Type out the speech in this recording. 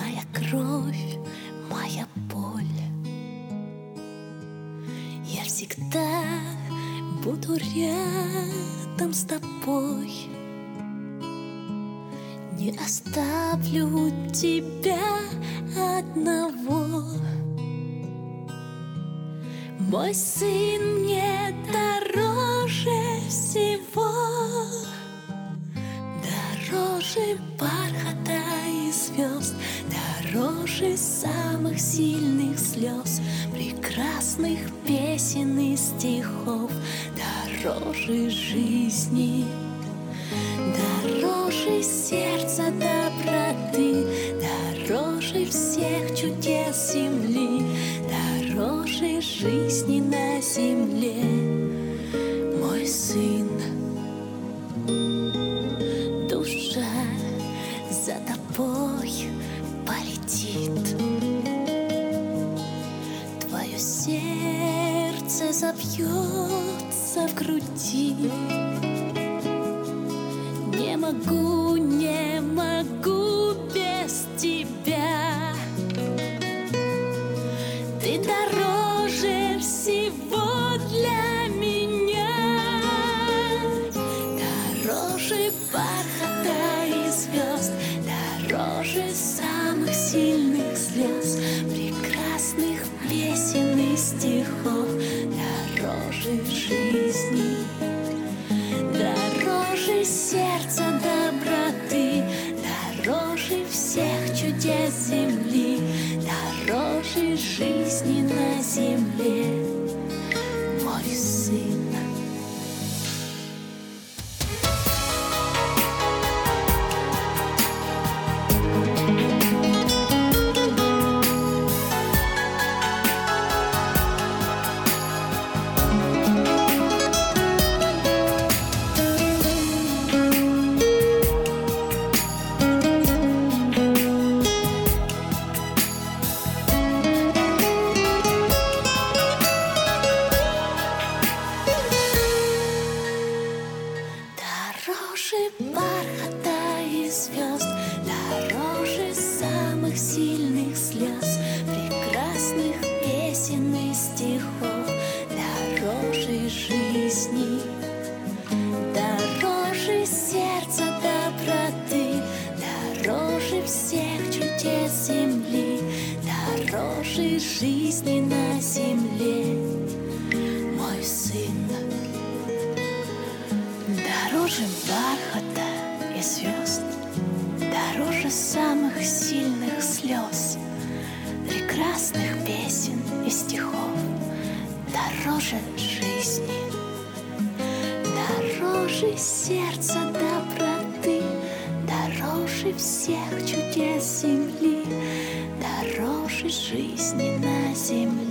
моя кровь, моя боль. Я всегда буду рядом с тобой. Не оставлю тебя одного. Мой сын мне дороже всего, дороже бархата и звезд, дороже самых сильных слез, прекрасных песен и стихов, дороже жизни, дороже сердца доброты, дороже всех чудес земли, дороже жизни на земле. Мой сын, душа за тобой полетит, твое сердце забьется в груди. Не могу, не могу без тебя. Ты дороже всего для меня, дороже бархата и звезд, дороже самых сильных слез, прекрасных песен и стихов, дороже жизни, дороже сердца доброты, дороже всех чудес земли, дороже жизни на земле. Мой сын. Дороже бархата и звезд, дороже самых сильных слез, прекрасных песен и стихов, дороже жизни, дороже сердца доброты, дороже всех чудес земли, дороже жизни на земле. Мой сын. Дороже бархата и звезд, дороже самых сильных слез, прекрасных песен и стихов, дороже жизни, дороже сердца доброты, дороже всех чудес земли, дороже жизни на земле.